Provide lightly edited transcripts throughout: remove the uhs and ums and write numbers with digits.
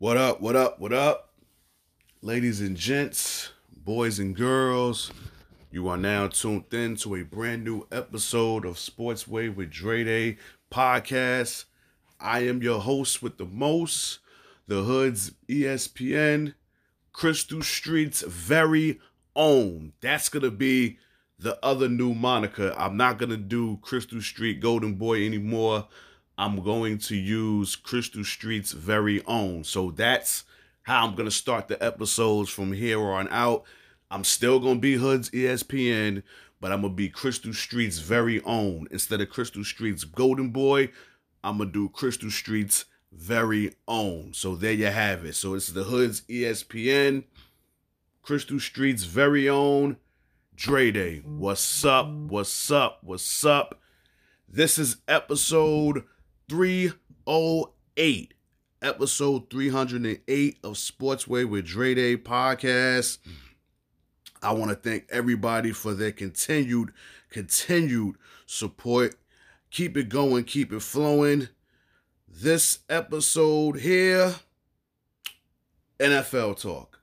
What up, what up, what up? Ladies and gents, boys and girls, you are now tuned in to a brand new episode of Sportsway with Dre Day podcast. I am your host with the most, the Hood's ESPN, Crystal Street's very own. That's going to be the other new moniker. I'm not going to do Crystal Street Golden Boy anymore. I'm going to use Crystal Street's very own. So that's how I'm going to start the episodes from here on out. I'm still going to be Hood's ESPN, but I'm going to be Crystal Street's very own. Instead of Crystal Street's Golden Boy, I'm going to do Crystal Street's very own. So there you have it. So it's the Hood's ESPN, Crystal Street's very own, Dre Day. What's up? What's up? What's up? This is episode 308. Episode 308 of Sportsway with Dre Day podcast. I want to thank everybody for their continued support. Keep it going, keep it flowing. This episode here, NFL talk.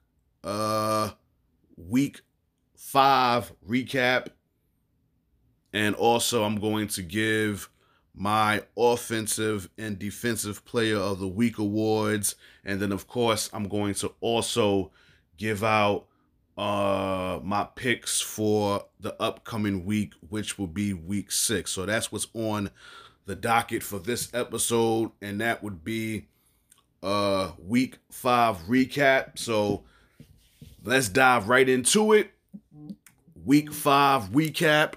Week 5 recap. And also I'm going to give my offensive and defensive player of the week awards. And then, of course, I'm going to also give out my picks for the upcoming week, which will be week 6. So that's what's on the docket for this episode. And that would be week 5 recap. So let's dive right into it. Week 5 recap.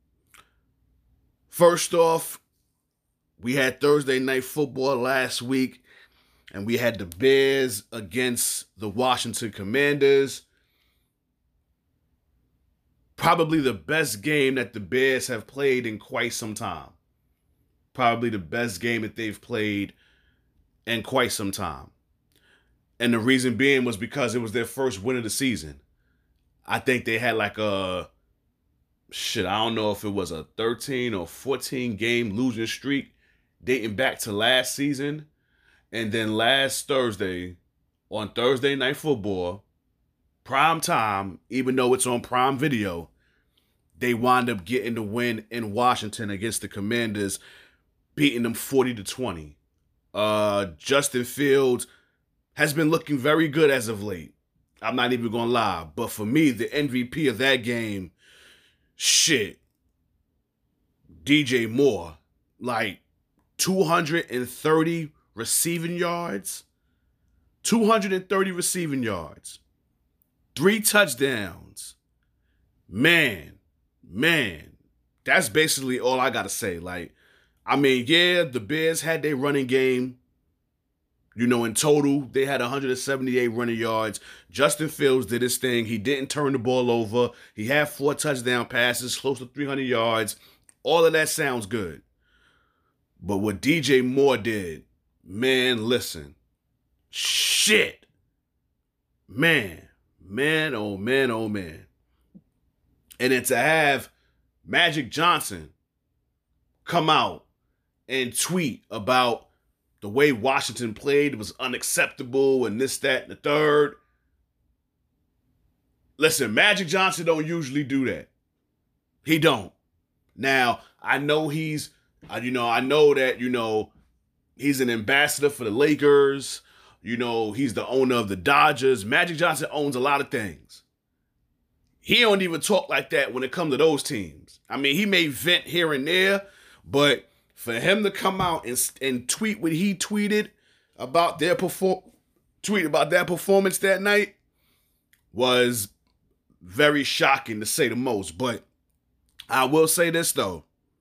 First off, we had Thursday Night Football last week, and we had the Bears against the Washington Commanders. Probably the best game that the Bears have played in quite some time. Probably the best game that they've played in quite some time. And the reason being was because it was their first win of the season. I think they had like I don't know if it was a 13 or 14 game losing streak dating back to last season. And then last Thursday, on Thursday Night Football, prime time, even though it's on Prime Video, they wind up getting the win in Washington against the Commanders, beating them 40-20. Justin Fields has been looking very good as of late. I'm not even going to lie. But for me, the MVP of that game, DJ Moore, like 230 receiving yards, 3 touchdowns. Man, that's basically all I got to say. The Bears had their running game. In total, they had 178 running yards. Justin Fields did his thing. He didn't turn the ball over. He had 4 touchdown passes, close to 300 yards. All of that sounds good. But what DJ Moore did, man, listen. Man, oh man. And then to have Magic Johnson come out and tweet about the way Washington played was unacceptable and this, that, and the third. Listen, Magic Johnson don't usually do that. He don't. Now, I know he's an ambassador for the Lakers. He's the owner of the Dodgers. Magic Johnson owns a lot of things. He don't even talk like that when it comes to those teams. I mean, he may vent here and there, but for him to come out and tweet what he tweeted about their performance that night was very shocking, to say the most. But I will say this, though.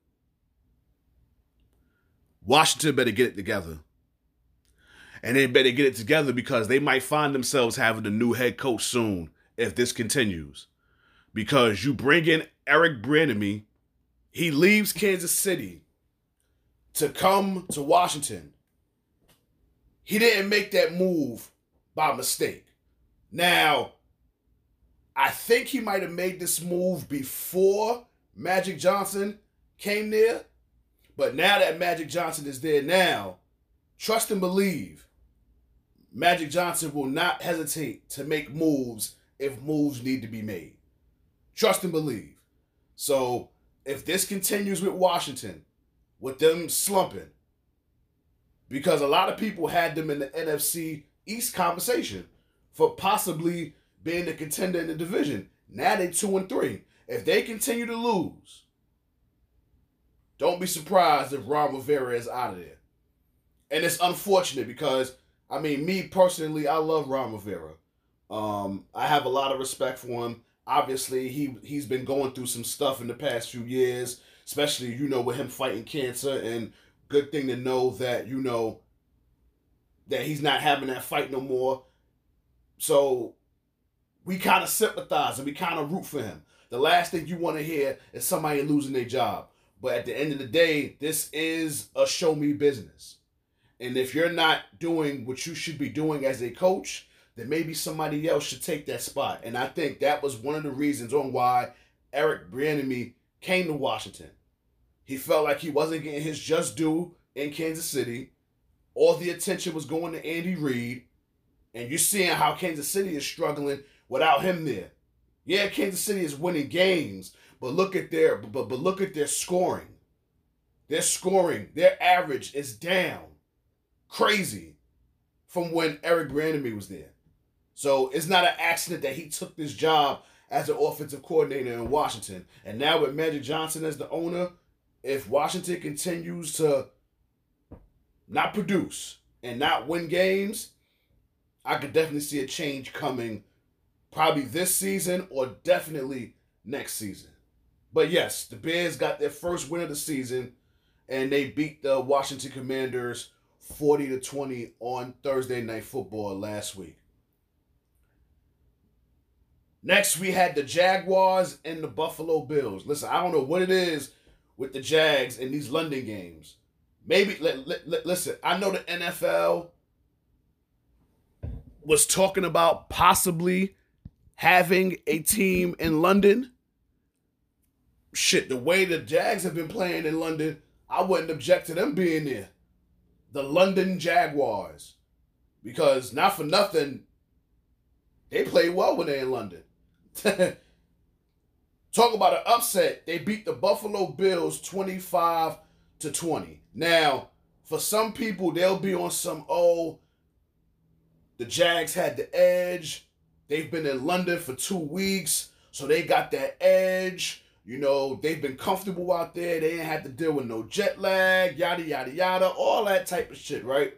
Washington better get it together. And they better get it together because they might find themselves having a new head coach soon if this continues. Because you bring in Eric Bieniemy, he leaves Kansas City to come to Washington. He didn't make that move by mistake. Now, I think he might have made this move before Magic Johnson came there. But now that Magic Johnson is there now, trust and believe, Magic Johnson will not hesitate to make moves if moves need to be made. Trust and believe. So if this continues with Washington, with them slumping, because a lot of people had them in the NFC East conversation for possibly being the contender in the division. Now they 2-3. If they continue to lose, don't be surprised if Ron Rivera is out of there. And it's unfortunate because, I mean, me personally, I love Ron Rivera. I have a lot of respect for him. Obviously, he's been going through some stuff in the past few years, especially, with him fighting cancer. And good thing to know that, that he's not having that fight no more. So we kind of sympathize and we kind of root for him. The last thing you want to hear is somebody losing their job. But at the end of the day, this is a show me business. And if you're not doing what you should be doing as a coach, then maybe somebody else should take that spot. And I think that was one of the reasons on why Eric Bieniemy came to Washington. He felt like he wasn't getting his just due in Kansas City. All the attention was going to Andy Reid. And you're seeing how Kansas City is struggling without him there. Yeah, Kansas City is winning games, but look at their scoring. Their scoring, their average is down. Crazy from when Eric Bieniemy was there. So it's not an accident that he took this job as an offensive coordinator in Washington. And now with Magic Johnson as the owner, if Washington continues to not produce and not win games, I could definitely see a change coming probably this season or definitely next season. But yes, the Bears got their first win of the season and they beat the Washington Commanders 40-20 on Thursday Night Football last week. Next, we had the Jaguars and the Buffalo Bills. Listen, I don't know what it is with the Jags in these London games. Maybe, listen, I know the NFL was talking about possibly having a team in London. Shit, the way the Jags have been playing in London, I wouldn't object to them being there. The London Jaguars. Because, not for nothing, they play well when they're in London. Talk about an upset. They beat the Buffalo Bills 25-20. Now, for some people, they'll be on some, the Jags had the edge. They've been in London for 2 weeks, so they got that edge. They've been comfortable out there. They ain't had to deal with no jet lag, yada, yada, yada, all that type of shit, right?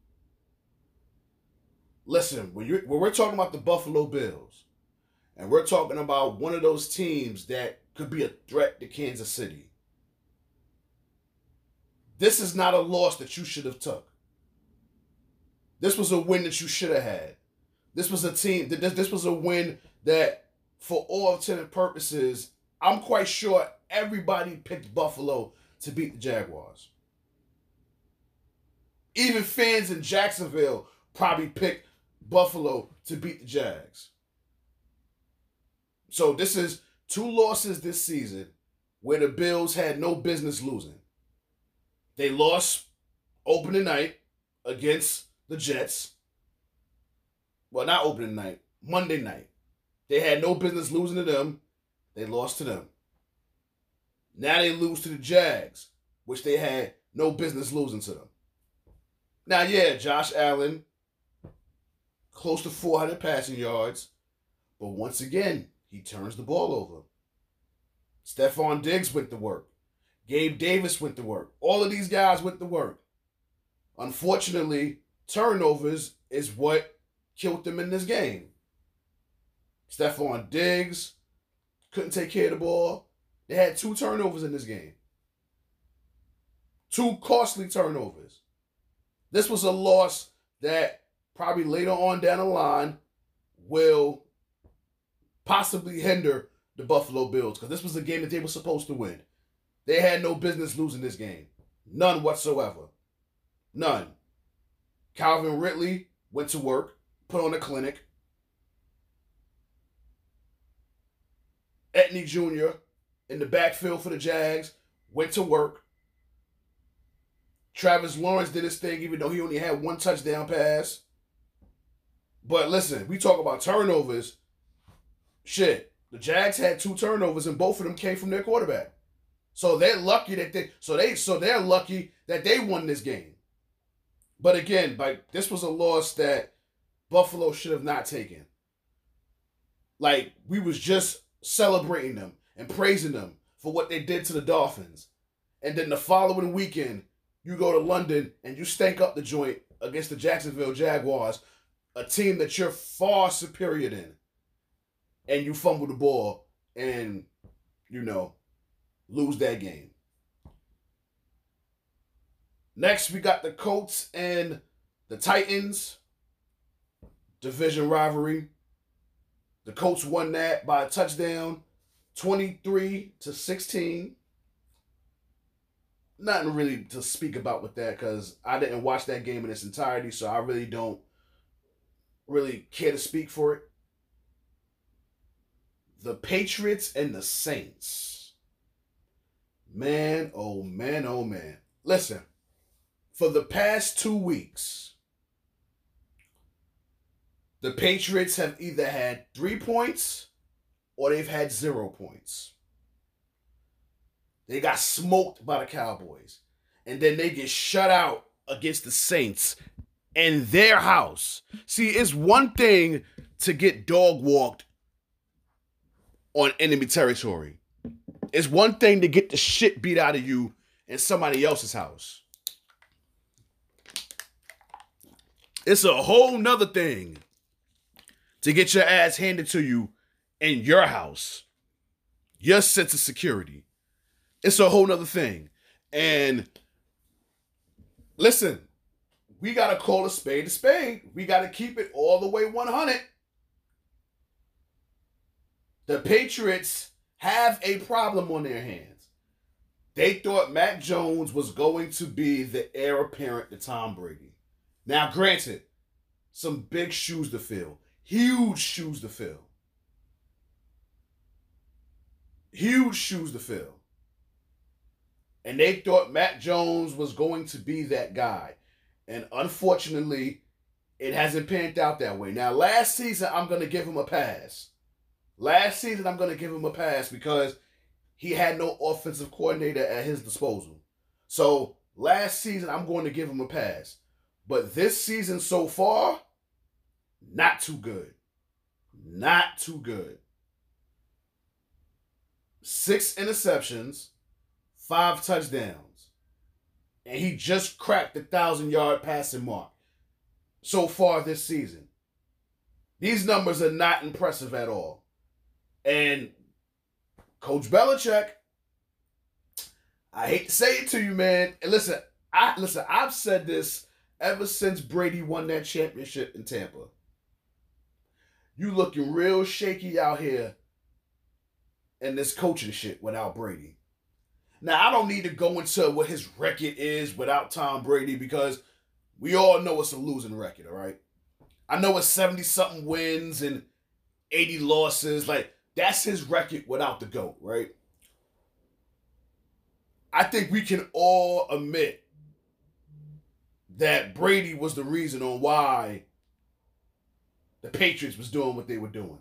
Listen, when we're talking about the Buffalo Bills, and we're talking about one of those teams that could be a threat to Kansas City, this is not a loss that you should have took. This was a win that you should have had. This was a win that, for all intents and purposes, I'm quite sure everybody picked Buffalo to beat the Jaguars. Even fans in Jacksonville probably picked Buffalo to beat the Jags. So this is 2 losses this season where the Bills had no business losing. They lost opening night against the Jets. Well, not opening night, Monday night. They had no business losing to them. They lost to them. Now they lose to the Jags, which they had no business losing to them. Now, yeah, Josh Allen, close to 400 passing yards, but once again, he turns the ball over. Stephon Diggs went to work. Gabe Davis went to work. All of these guys went to work. Unfortunately, turnovers is what killed them in this game. Stephon Diggs couldn't take care of the ball. They had 2 turnovers in this game. 2 costly turnovers. This was a loss that probably later on down the line will possibly hinder the Buffalo Bills, because this was a game that they were supposed to win. They had no business losing this game. None whatsoever. None. Calvin Ridley went to work, put on a clinic. Etney Jr. in the backfield for the Jags went to work. Travis Lawrence did his thing, even though he only had 1 touchdown pass. But listen, we talk about turnovers. Shit, the Jags had 2 turnovers, and both of them came from their quarterback. So they're lucky that they're lucky that they won this game. But again, like, this was a loss that Buffalo should have not taken. Like, we was just celebrating them and praising them for what they did to the Dolphins. And then the following weekend, you go to London and you stank up the joint against the Jacksonville Jaguars, a team that you're far superior than. And you fumble the ball and, lose that game. Next, we got the Colts and the Titans. Division rivalry. The Colts won that by a touchdown, 23-16. Nothing really to speak about with that because I didn't watch that game in its entirety, so I really don't really care to speak for it. The Patriots and the Saints. Man, oh man, oh man. Listen, for the past 2 weeks, the Patriots have either had 3 points or they've had 0 points. They got smoked by the Cowboys. And then they get shut out against the Saints in their house. See, it's one thing to get dog walked on enemy territory. It's one thing to get the shit beat out of you in somebody else's house. It's a whole nother thing to get your ass handed to you in your house. Your sense of security. It's a whole nother thing. And listen, we got to call a spade a spade. We got to keep it all the way 100. The Patriots have a problem on their hands. They thought Mac Jones was going to be the heir apparent to Tom Brady. Now, granted, some big shoes to fill. Huge shoes to fill. Huge shoes to fill. And they thought Mac Jones was going to be that guy. And unfortunately, it hasn't panned out that way. Now, last season, I'm going to give him a pass. Because he had no offensive coordinator at his disposal. So, last season, I'm going to give him a pass. But this season so far, not too good. Not too good. 6 interceptions, 5 touchdowns. And he just cracked the 1,000-yard passing mark so far this season. These numbers are not impressive at all. And Coach Belichick, I hate to say it to you, man. And listen, I've said this ever since Brady won that championship in Tampa. You looking real shaky out here in this coaching shit without Brady. Now, I don't need to go into what his record is without Tom Brady because we all know it's a losing record, all right? I know it's 70-something wins and 80 losses. Like, that's his record without the GOAT, right? I think we can all admit that Brady was the reason on why the Patriots was doing what they were doing.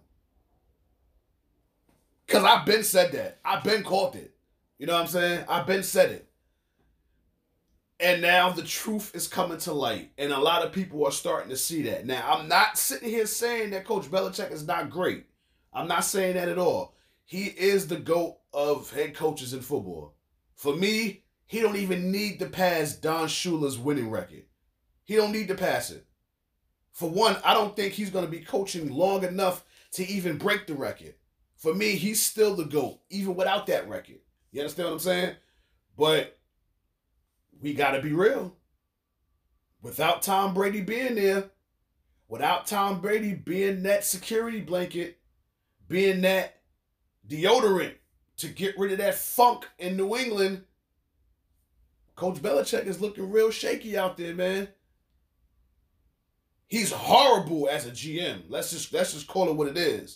Because I've been said that. I've been called it. You know what I'm saying? I've been said it. And now the truth is coming to light. And a lot of people are starting to see that. Now, I'm not sitting here saying that Coach Belichick is not great. I'm not saying that at all. He is the GOAT of head coaches in football. For me, he don't even need to pass Don Shula's winning record. He don't need to pass it. For one, I don't think he's going to be coaching long enough to even break the record. For me, he's still the GOAT, even without that record. You understand what I'm saying? But we got to be real. Without Tom Brady being there, without Tom Brady being that security blanket, being that deodorant to get rid of that funk in New England, Coach Belichick is looking real shaky out there, man. He's horrible as a GM. Let's just call it what it is.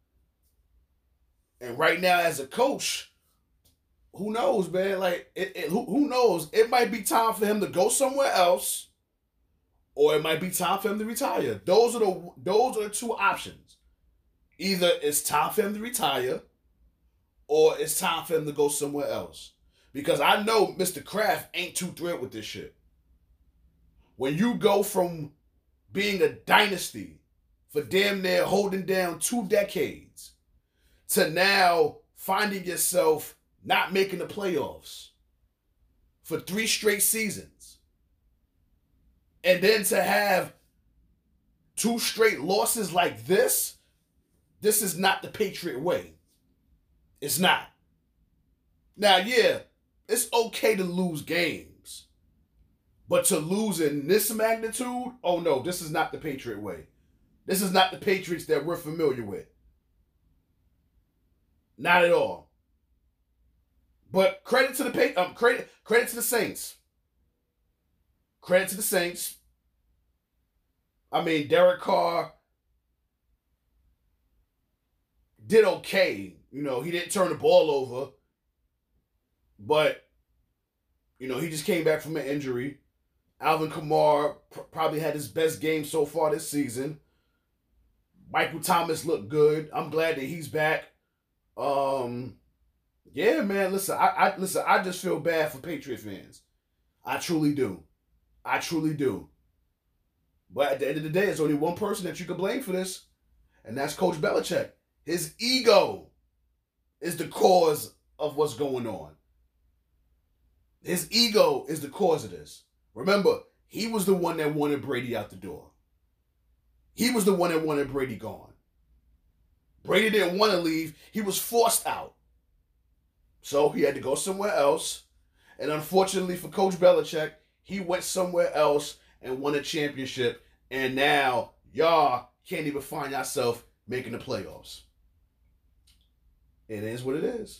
And right now, as a coach, who knows, man? Like, who knows? It might be time for him to go somewhere else or it might be time for him to retire. Those are the two options. Either it's time for him to retire, or it's time for him to go somewhere else. Because I know Mr. Kraft ain't too thrilled with this shit. When you go from being a dynasty for damn near holding down 2 decades to now finding yourself not making the playoffs for 3 straight seasons, and then to have 2 straight losses like this is not the Patriot way. It's not. Now, yeah, it's okay to lose games, but to lose in this magnitude, oh no, this is not the Patriot way. This is not the Patriots that we're familiar with. Not at all. But credit to the credit to the Saints. Credit to the Saints. I mean, Derek Carr did okay. You know, he didn't turn the ball over, but you know, he just came back from an injury. Alvin Kamara probably had his best game so far this season. Michael Thomas looked good. I'm glad that he's back. Yeah, man. Listen, I just feel bad for Patriot fans. I truly do. I truly do. But at the end of the day, there's only one person that you can blame for this, and that's Coach Belichick. His ego is the cause of what's going on. His ego is the cause of this. Remember, he was the one that wanted Brady out the door. He was the one that wanted Brady gone. Brady didn't want to leave. He was forced out. So he had to go somewhere else. And unfortunately for Coach Belichick, he went somewhere else and won a championship. And now y'all can't even find yourself making the playoffs. It is what it is.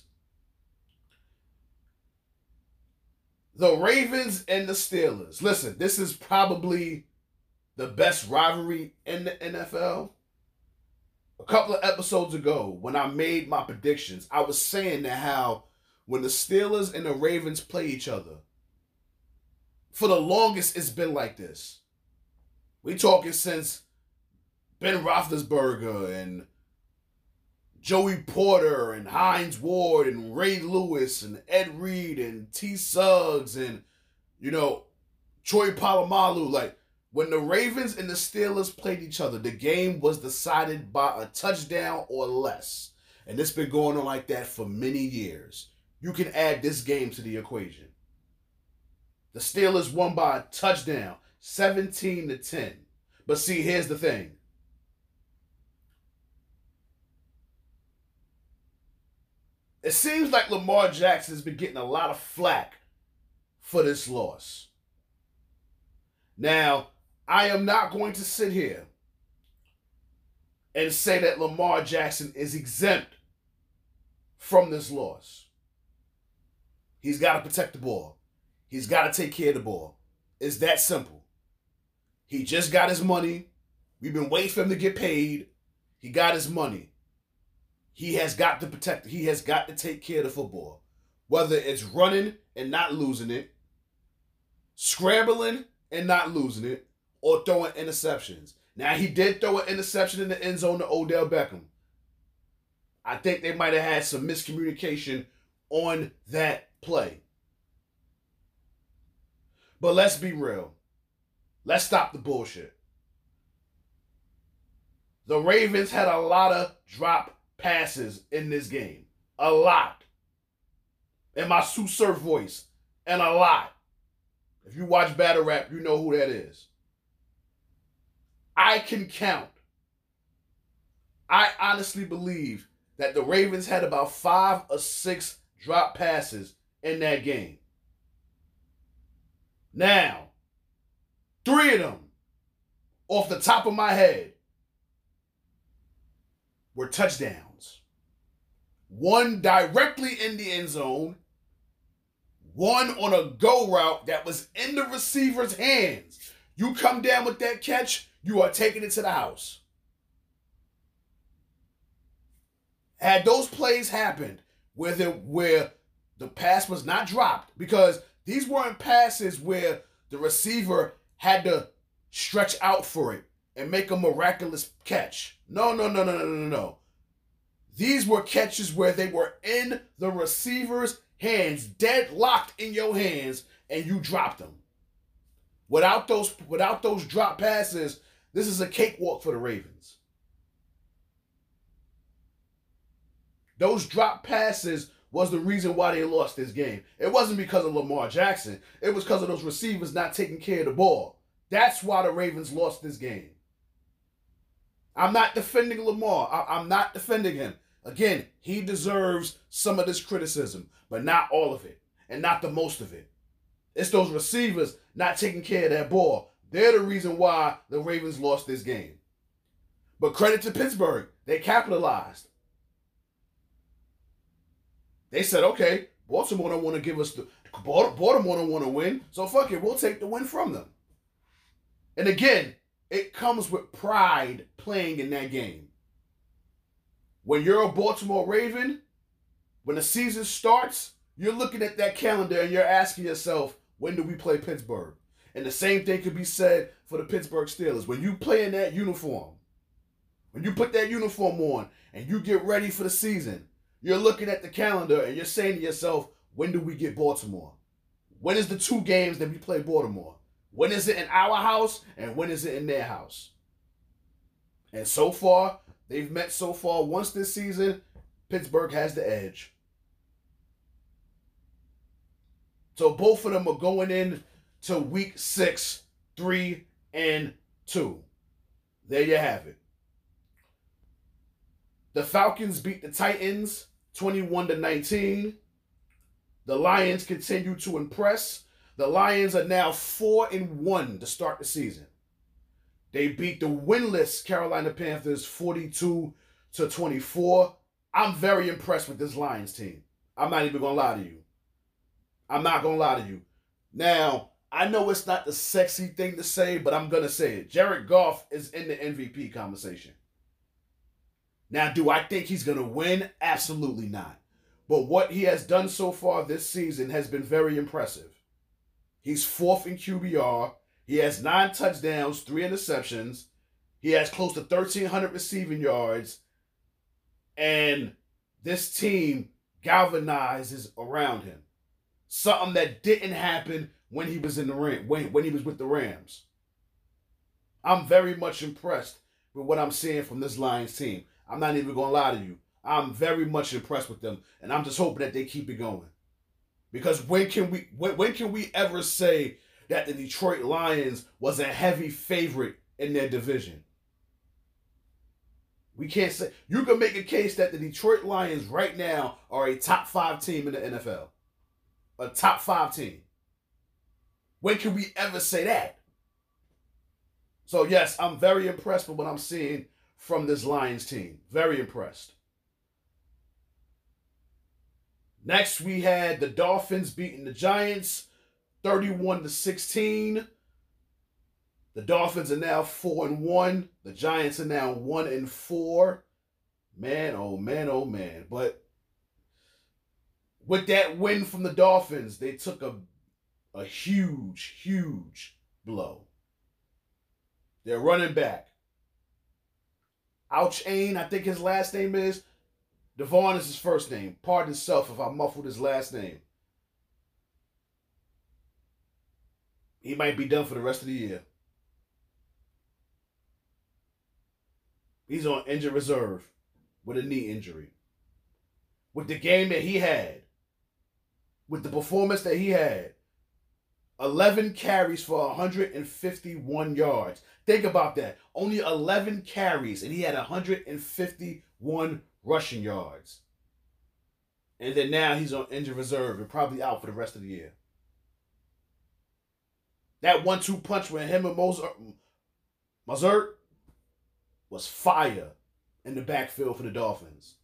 The Ravens and the Steelers. Listen, this is probably the best rivalry in the NFL. A couple of episodes ago, when I made my predictions, I was saying that how when the Steelers and the Ravens play each other, for the longest it's been like this. We talking since Ben Roethlisberger and Joey Porter and Hines Ward and Ray Lewis and Ed Reed and T. Suggs and, you know, Troy Polamalu. Like, when the Ravens and the Steelers played each other, the game was decided by a touchdown or less. And it's been going on like that for many years. You can add this game to the equation. The Steelers won by a touchdown, 17-10. But see, here's the thing. It seems like Lamar Jackson has been getting a lot of flack for this loss. Now, I am not going to sit here and say that Lamar Jackson is exempt from this loss. He's got to protect the ball. He's got to take care of the ball. It's that simple. He just got his money. We've been waiting for him to get paid. He got his money. He has got to protect it. He has got to take care of the football. Whether it's running and not losing it, scrambling and not losing it, or throwing interceptions. Now, he did throw an interception in the end zone to Odell Beckham. I think they might have had some miscommunication on that play. But let's be real. Let's stop the bullshit. The Ravens had a lot of drop passes in this game. A lot. In my Sue Surf voice. And a lot. If you watch Battle Rap, you know who that is. I can count. I honestly believe that the Ravens had about 5 or 6 drop passes in that game. Now, 3 of them, off the top of my head, were touchdowns. 1 directly in the end zone. 1 on a go route that was in the receiver's hands. You come down with that catch, you are taking it to the house. Had those plays happened where the pass was not dropped, because these weren't passes where the receiver had to stretch out for it and make a miraculous catch. No. These were catches where they were in the receiver's hands, dead locked in your hands, and you dropped them. Without those drop passes, this is a cakewalk for the Ravens. Those drop passes was the reason why they lost this game. It wasn't because of Lamar Jackson. It was because of those receivers not taking care of the ball. That's why the Ravens lost this game. I'm not defending Lamar. I'm not defending him. Again, he deserves some of this criticism, but not all of it, and not the most of it. It's those receivers not taking care of that ball. They're the reason why the Ravens lost this game. But credit to Pittsburgh. They capitalized. They said, okay, Baltimore don't want to give us the... Baltimore don't want to win, so fuck it, we'll take the win from them. And again, it comes with pride playing in that game. When you're a Baltimore Raven, when the season starts, you're looking at that calendar and you're asking yourself, when do we play Pittsburgh? And the same thing could be said for the Pittsburgh Steelers. When you play in that uniform, when you put that uniform on and you get ready for the season, you're looking at the calendar and you're saying to yourself, when do we get Baltimore? When is the 2 games that we play Baltimore? When is it in our house and when is it in their house? And so far, they've met so far once this season. Pittsburgh has the edge. So both of them are going in to week 6, 3-2. There you have it. The Falcons beat the Titans 21-19. The Lions continue to impress. The Lions are now 4-1 to start the season. They beat the winless Carolina Panthers 42-24. I'm very impressed with this Lions team. I'm not even going to lie to you. I'm not going to lie to you. Now, I know it's not the sexy thing to say, but I'm going to say it. Jared Goff is in the MVP conversation. Now, do I think he's going to win? Absolutely not. But what he has done so far this season has been very impressive. He's 4th in QBR. He has 9 touchdowns, 3 interceptions. He has close to 1,300 receiving yards. And this team galvanizes around him. Something that didn't happen when he was in the when he was with the Rams. I'm very much impressed with what I'm seeing from this Lions team. I'm not even going to lie to you. I'm very much impressed with them, and I'm just hoping that they keep it going. Because when can we ever say that the Detroit Lions was a heavy favorite in their division? We can't say. You can make a case that the Detroit Lions right now are a top 5 team in the NFL. A top 5 team. When can we ever say that? So yes, I'm very impressed with what I'm seeing from this Lions team. Very impressed. Next, we had the Dolphins beating the Giants 31-16. The Dolphins are now 4-1. The Giants are now 1-4. Man, oh man. But with that win from the Dolphins, they took a huge blow. They're running back. Ouchain, I think his last name is. Devon is his first name. Pardon himself if I muffled his last name. He might be done for the rest of the year. He's on injured reserve with a knee injury. With the game that he had, with the performance that he had, 11 carries for 151 yards. Think about that. Only 11 carries, and he had 151 rushing yards. And then now he's on injured reserve and probably out for the rest of the year. That 1-2 punch with him and Mostert was fire in the backfield for the Dolphins.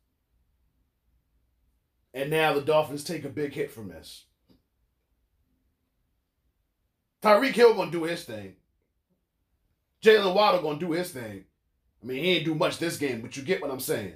And now the Dolphins take a big hit from this. Tyreek Hill gonna do his thing. Jalen Waddle gonna do his thing. I mean, he ain't do much this game, but you get what I'm saying.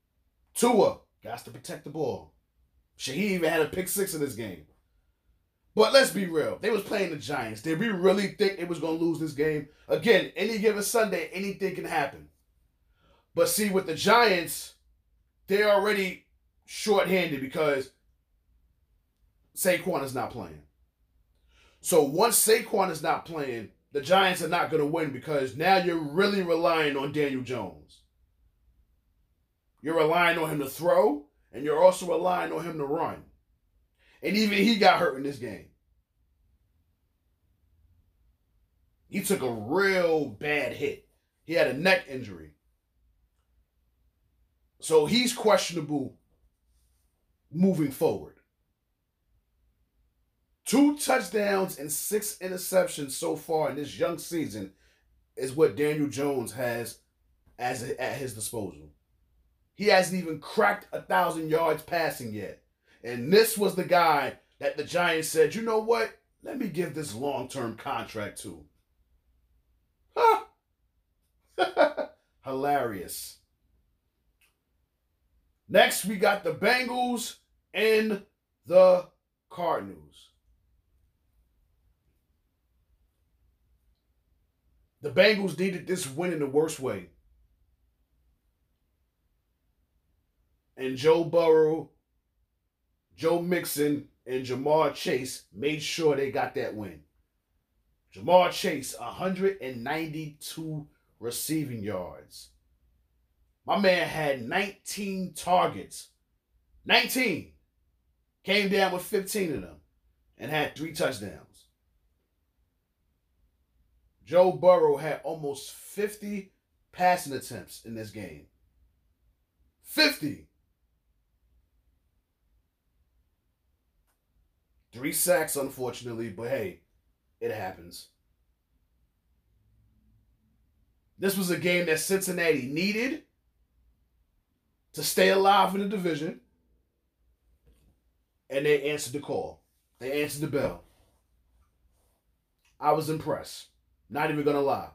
Tua got to protect the ball. Shit, he even had a pick 6 in this game. But let's be real. They was playing the Giants. Did we really think it was going to lose this game? Again, any given Sunday, anything can happen. But see, with the Giants, they're already shorthanded because Saquon is not playing. So once Saquon is not playing, the Giants are not going to win because now you're really relying on Daniel Jones. You're relying on him to throw, and you're also relying on him to run. And even he got hurt in this game. He took a real bad hit. He had a neck injury. So he's questionable moving forward. 2 touchdowns and 6 interceptions so far in this young season is what Daniel Jones has at his disposal. He hasn't even cracked 1,000 yards passing yet. And this was the guy that the Giants said, you know what? Let me give this long-term contract to. Huh? Hilarious. Next, we got the Bengals and the Cardinals. The Bengals needed this win in the worst way. And Joe Burrow, Joe Mixon, and Ja'Marr Chase made sure they got that win. Ja'Marr Chase, 192 receiving yards. My man had 19 targets. 19. Came down with 15 of them and had 3 touchdowns. Joe Burrow had almost 50 passing attempts in this game. 50. 3 sacks, unfortunately, but hey, it happens. This was a game that Cincinnati needed to stay alive in the division, and they answered the call. They answered the bell. I was impressed. Not even going to lie.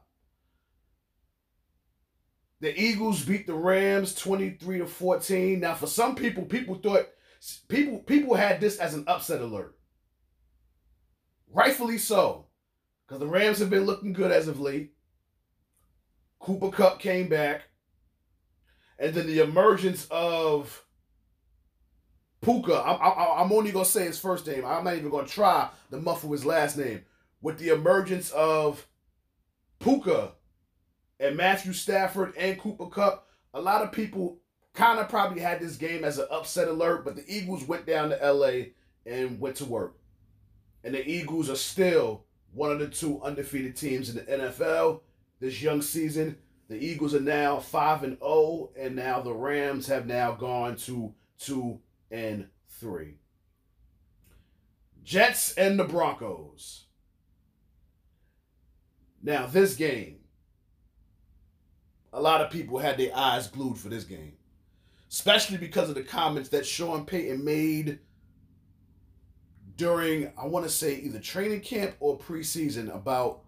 The Eagles beat the Rams 23-14. Now, for some people, people had this as an upset alert. Rightfully so, because the Rams have been looking good as of late. Cooper Kupp came back. And then the emergence of Puka. I'm only going to say his first name. I'm not even going to try to muffle his last name. With the emergence of Puka and Matthew Stafford and Cooper Kupp, a lot of people kind of probably had this game as an upset alert, but the Eagles went down to LA and went to work. And the Eagles are still one of the 2 undefeated teams in the NFL this young season. The Eagles are now 5-0, and now the Rams have now gone to 2-3. Jets and the Broncos. Now, this game, a lot of people had their eyes glued for this game, especially because of the comments that Sean Payton made during, I want to say, either training camp or preseason about,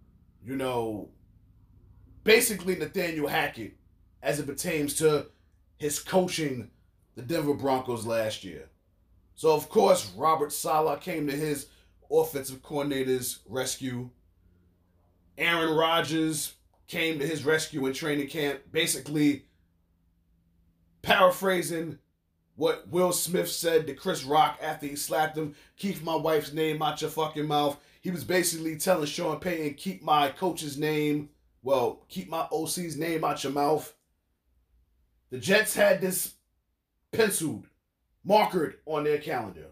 basically Nathaniel Hackett as it pertains to his coaching the Denver Broncos last year. So, of course, Robert Saleh came to his offensive coordinator's rescue. Aaron Rodgers came to his rescue in training camp, basically paraphrasing what Will Smith said to Chris Rock after he slapped him. Keep my wife's name out your fucking mouth. He was basically telling Sean Payton, keep my coach's name, keep my OC's name out your mouth. The Jets had this penciled, markered on their calendar.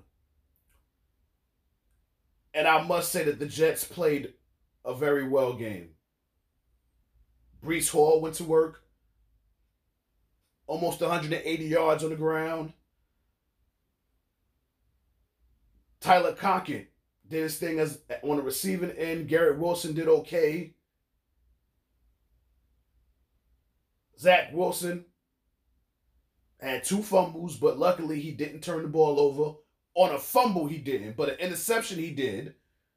And I must say that the Jets played a very well game. Breece Hall went to work. Almost 180 yards on the ground. Tyler Conklin did his thing as on the receiving end. Garrett Wilson did okay. Zach Wilson had 2 fumbles, but luckily he didn't turn the ball over. On a fumble, he didn't, but an interception he did.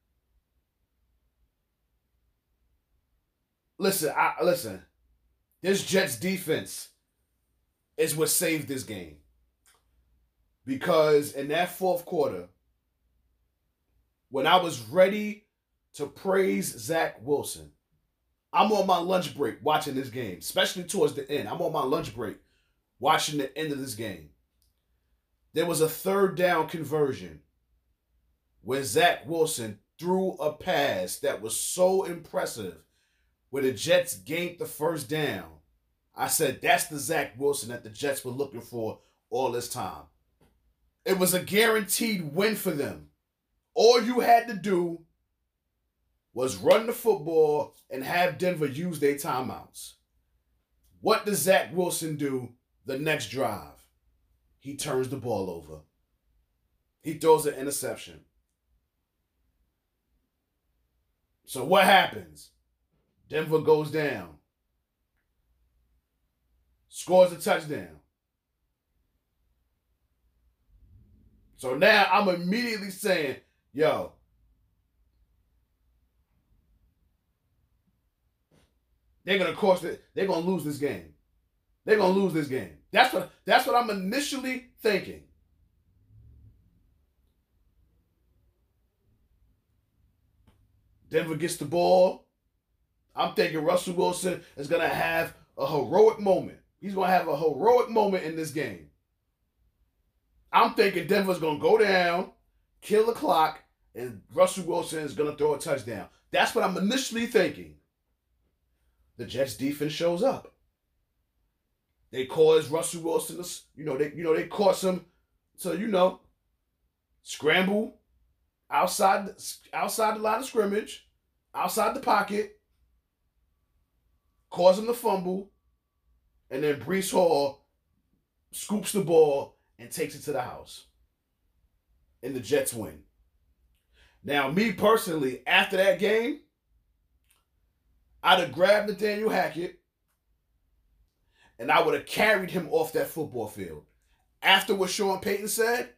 Listen. This Jets defense is what saved this game. Because in that fourth quarter, when I was ready to praise Zach Wilson. I'm on my lunch break watching this game, especially towards the end. I'm on my lunch break watching the end of this game. There was a third down conversion where Zach Wilson threw a pass that was so impressive where the Jets gained the first down. I said, that's the Zach Wilson that the Jets were looking for all this time. It was a guaranteed win for them. All you had to do was run the football and have Denver use their timeouts. What does Zach Wilson do the next drive? He turns the ball over. He throws an interception. So what happens? Denver goes down. Scores a touchdown. So now I'm immediately saying, yo, they're gonna lose this game. They're gonna lose this game. That's what I'm initially thinking. Denver gets the ball. I'm thinking Russell Wilson is gonna have a heroic moment. He's gonna have a heroic moment in this game. I'm thinking Denver's gonna go down, kill the clock, and Russell Wilson is gonna throw a touchdown. That's what I'm initially thinking. The Jets defense shows up. They cause Russell Wilson to, they cause him to, scramble outside the line of scrimmage, outside the pocket, cause him to fumble, and then Breece Hall scoops the ball and takes it to the house. And the Jets win. Now, me personally, after that game, I'd have grabbed Nathaniel Hackett and I would have carried him off that football field. After what Sean Payton said,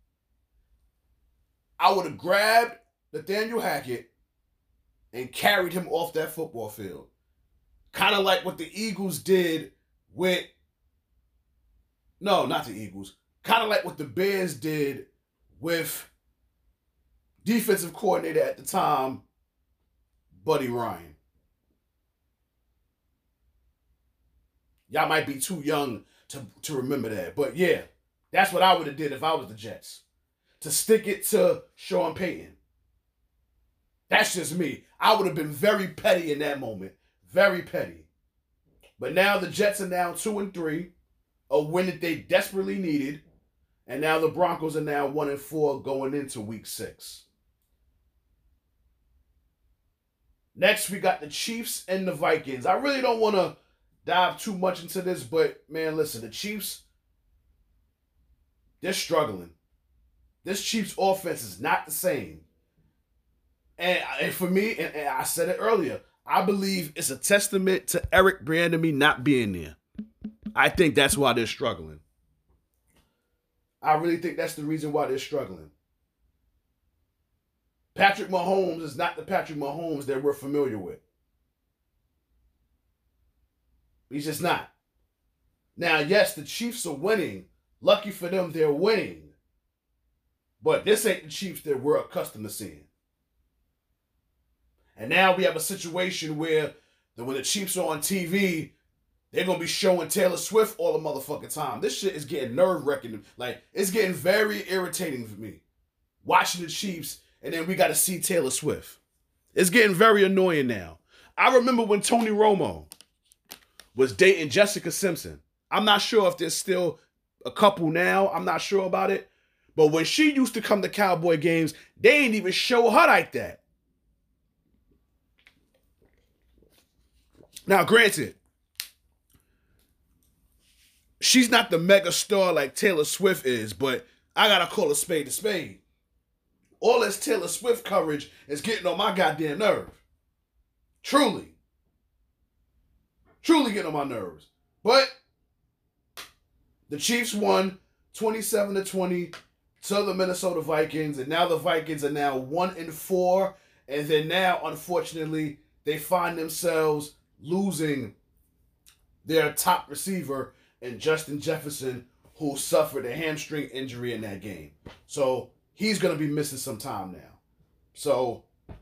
I would have grabbed Nathaniel Hackett and carried him off that football field. Kind of like what the Eagles did with... No, not the Eagles. Kind of like what the Bears did with defensive coordinator at the time, Buddy Ryan. Y'all might be too young to remember that. But yeah, that's what I would have did if I was the Jets. To stick it to Sean Payton. That's just me. I would have been very petty in that moment. Very petty. But now the Jets are now 2-3. A win that they desperately needed. And now the Broncos are now 1-4 going into week 6. Next, we got the Chiefs and the Vikings. I really don't want to dive too much into this, but man, listen, the Chiefs, they're struggling. This Chiefs offense is not the same. And for me, and I said it earlier, I believe it's a testament to Eric Bieniemy not being there. I think that's why they're struggling. I really think that's the reason why they're struggling. Patrick Mahomes is not the Patrick Mahomes that we're familiar with. He's just not. Now, yes, the Chiefs are winning. Lucky for them, they're winning. But this ain't the Chiefs that we're accustomed to seeing. And now we have a situation where when the Chiefs are on TV, they're going to be showing Taylor Swift all the motherfucking time. This shit is getting nerve-wracking. Like, it's getting very irritating for me. Watching the Chiefs, and then we got to see Taylor Swift. It's getting very annoying now. I remember when Tony Romo was dating Jessica Simpson. I'm not sure if there's still a couple now. I'm not sure about it. But when she used to come to Cowboy games, they ain't even show her like that. Now, granted, she's not the mega star like Taylor Swift is, but I gotta call a spade a spade. All this Taylor Swift coverage is getting on my goddamn nerve. Truly. Truly getting on my nerves. But the Chiefs won 27-20 to the Minnesota Vikings, and now the Vikings are now 1-4, and then now, unfortunately, they find themselves losing their top receiver in Justin Jefferson, who suffered a hamstring injury in that game. So he's going to be missing some time now. So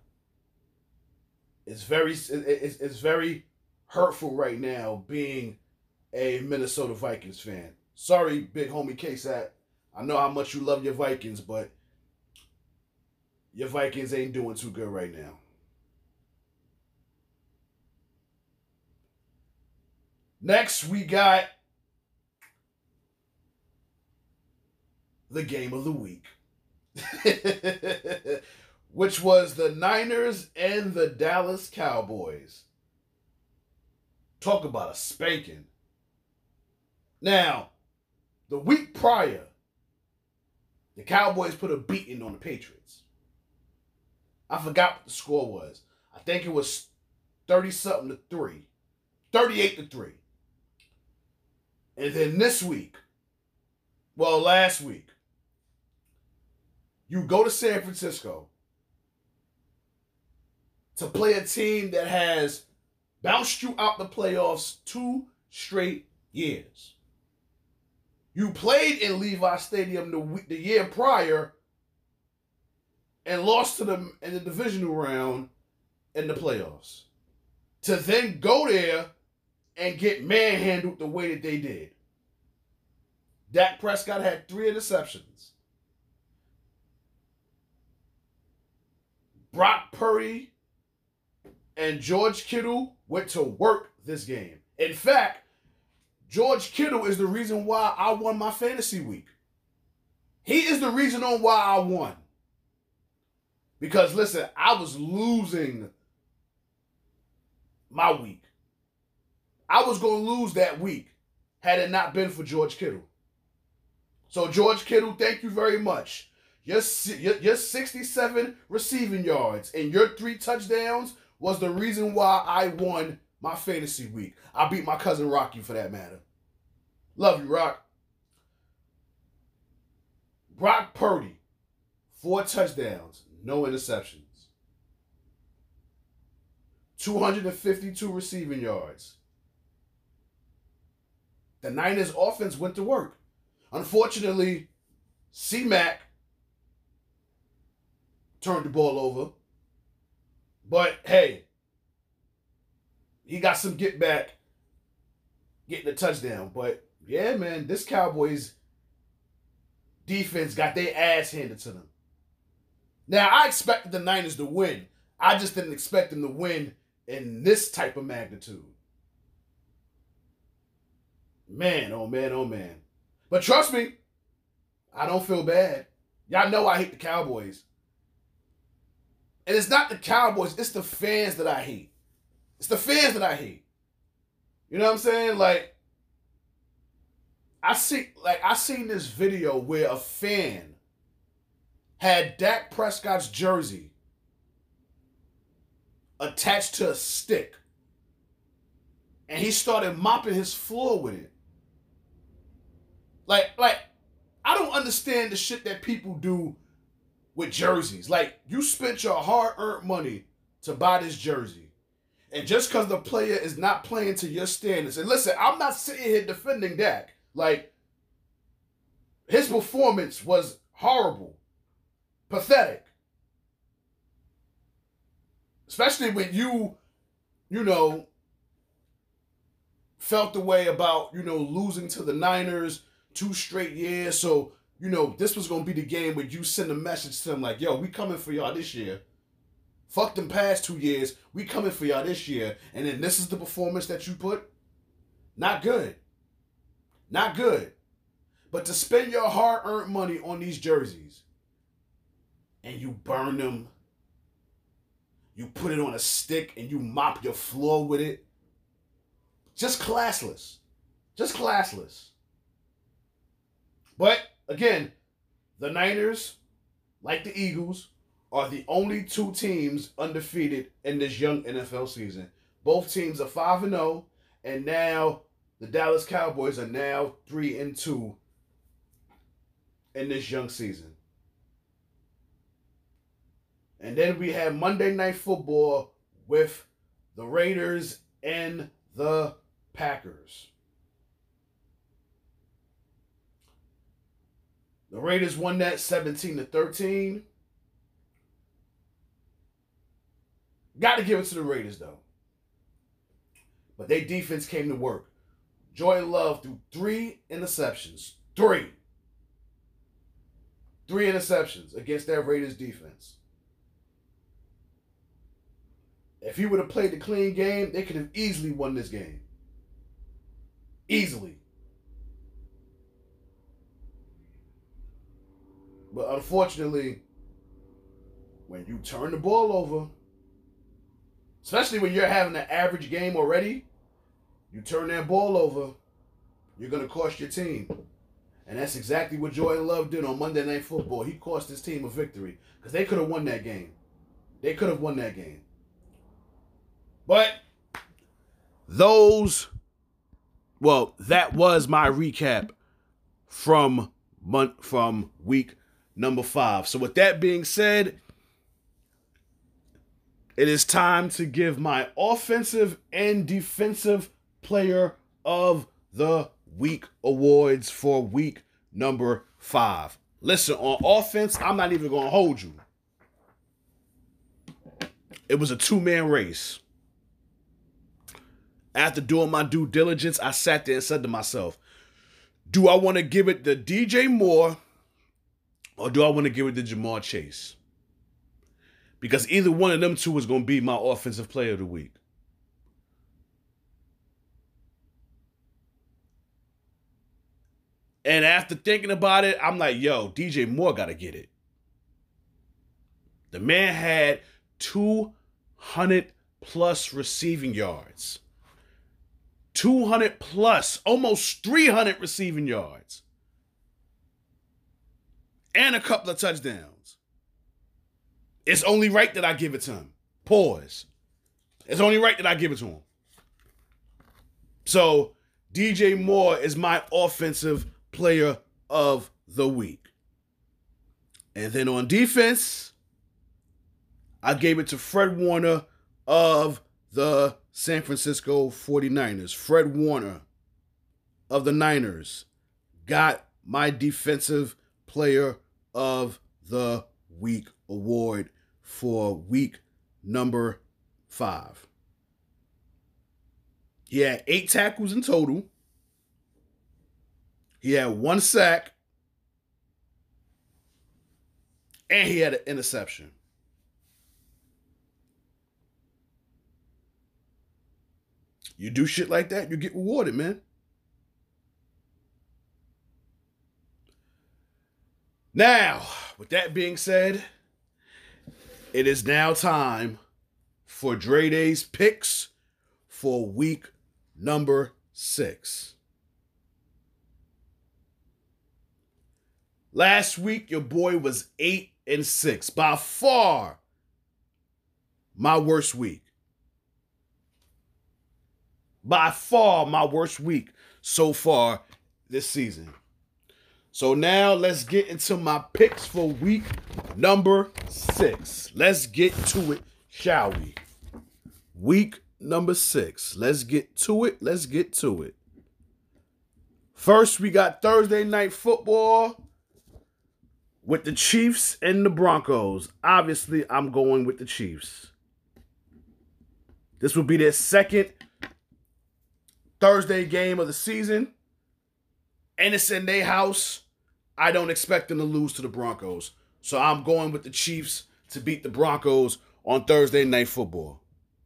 it's very hurtful right now being a Minnesota Vikings fan. Sorry, big homie KSAT. I know how much you love your Vikings, but your Vikings ain't doing too good right now. Next, we got the game of the week, which was the Niners and the Dallas Cowboys. Talk about a spanking. Now, the week prior, the Cowboys put a beating on the Patriots. I forgot what the score was. I think it was 30-something to 3. 38 to 3. And then last week, you go to San Francisco to play a team that has bounced you out the playoffs 2 straight years. You played in Levi Stadium the year prior and lost to them in the divisional round in the playoffs. To then go there and get manhandled the way that they did. Dak Prescott had 3 interceptions. Brock Purdy and George Kittle went to work this game. In fact, George Kittle is the reason why I won my fantasy week. He is the reason on why I won. Because listen, I was losing my week. I was going to lose that week had it not been for George Kittle. So George Kittle, thank you very much. Your 67 receiving yards and your 3 touchdowns was the reason why I won my fantasy week. I beat my cousin Rocky for that matter. Love you, Rock. Brock Purdy, 4 touchdowns, no interceptions. 252 receiving yards. The Niners offense went to work. Unfortunately, C-Mac turned the ball over. But hey, he got some get back getting a touchdown. But yeah, man, this Cowboys defense got their ass handed to them. Now, I expected the Niners to win. I just didn't expect them to win in this type of magnitude. Man, oh man, oh man. But trust me, I don't feel bad. Y'all know I hate the Cowboys. And it's not the Cowboys, it's the fans that I hate. It's the fans that I hate. You know what I'm saying? Like, I seen this video where a fan had Dak Prescott's jersey attached to a stick. And he started mopping his floor with it. Like, I don't understand the shit that people do with jerseys. Like, you spent your hard-earned money to buy this jersey. And just because the player is not playing to your standards. And listen, I'm not sitting here defending Dak. Like, his performance was horrible. Pathetic. Especially when you felt the way about, losing to the Niners 2 straight years. So, this was going to be the game where you send a message to them like, yo, we coming for y'all this year. Fuck them past 2 years. We coming for y'all this year. And then this is the performance that you put? Not good. Not good. But to spend your hard-earned money on these jerseys and you burn them, you put it on a stick and you mop your floor with it, just classless. Just classless. But, again, the Niners, like the Eagles, are the only 2 teams undefeated in this young NFL season. Both teams are 5-0, and now the Dallas Cowboys are now 3-2 in this young season. And then we have Monday Night Football with the Raiders and the Packers. The Raiders won that 17-13. Got to give it to the Raiders, though. But their defense came to work. Jordan Love threw 3 interceptions. 3 interceptions against that Raiders defense. If he would have played the clean game, they could have easily won this game. Easily. But unfortunately, when you turn the ball over, especially when you're having an average game already, you turn that ball over, you're going to cost your team. And that's exactly what Jordan Love did on Monday Night Football. He cost his team a victory because they could have won that game. They could have won that game. But that was my recap from week number 5. So with that being said, it is time to give my offensive and defensive player of the week awards for week number 5. Listen, on offense, I'm not even going to hold you. It was a 2-man race. After doing my due diligence, I sat there and said to myself, do I want to give it to DJ Moore or do I want to give it to Ja'Marr Chase? Because either one of them two is going to be my offensive player of the week. And after thinking about it, I'm like, yo, DJ Moore got to get it. The man had 200 plus receiving yards. 200 plus, almost 300 receiving yards. And a couple of touchdowns. It's only right that I give it to him. Pause. It's only right that I give it to him. So, DJ Moore is my offensive player of the week. And then on defense, I gave it to Fred Warner of the San Francisco 49ers. Fred Warner of the Niners got my defensive player of the week award for week number 5. He had 8 tackles in total. He had 1 sack. And he had an interception. You do shit like that, you get rewarded, man. Now, with that being said, it is now time for Dre Day's picks for week number 6. Last week, your boy was 8-6. By far, my worst week. By far, my worst week so far this season. So now let's get into my picks for week number 6. Let's get to it, shall we? Week number 6. Let's get to it. Let's get to it. First, we got Thursday Night Football with the Chiefs and the Broncos. Obviously, I'm going with the Chiefs. This will be their second Thursday game of the season. And it's in their house. I don't expect them to lose to the Broncos. So I'm going with the Chiefs to beat the Broncos on Thursday Night Football.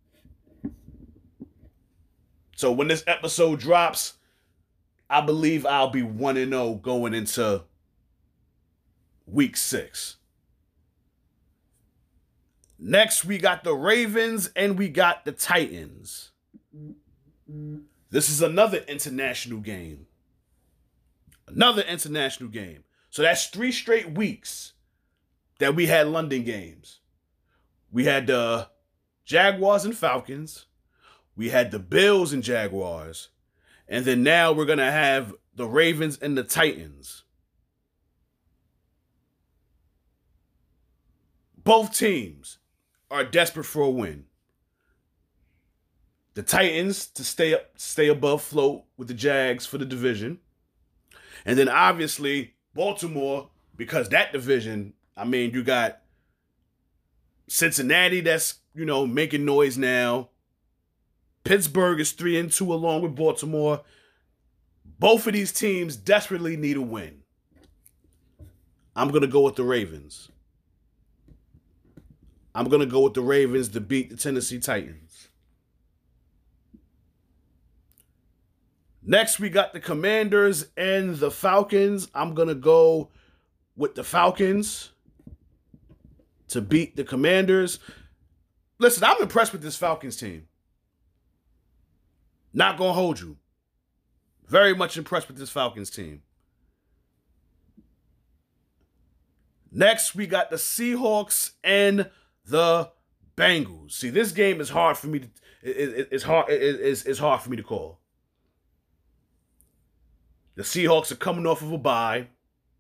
So when this episode drops, I believe I'll be 1-0 going into week 6. Next, we got the Ravens and we got the Titans. This is another international game. Another international game. So that's 3 straight weeks that we had London games. We had the Jaguars and Falcons. We had the Bills and Jaguars. And then now we're going to have the Ravens and the Titans. Both teams are desperate for a win. The Titans to stay above float with the Jags for the division. And then obviously Baltimore, because that division, I mean, you got Cincinnati, that's, making noise now. Pittsburgh is 3-2 along with Baltimore. Both of these teams desperately need a win. I'm going to go with the Ravens. I'm going to go with the Ravens to beat the Tennessee Titans. Next, we got the Commanders and the Falcons. I'm going to go with the Falcons to beat the Commanders. Listen, I'm impressed with this Falcons team. Not going to hold you. Very much impressed with this Falcons team. Next, we got the Seahawks and the Bengals. See, this game is hard for me to it's hard for me to call. The Seahawks are coming off of a bye.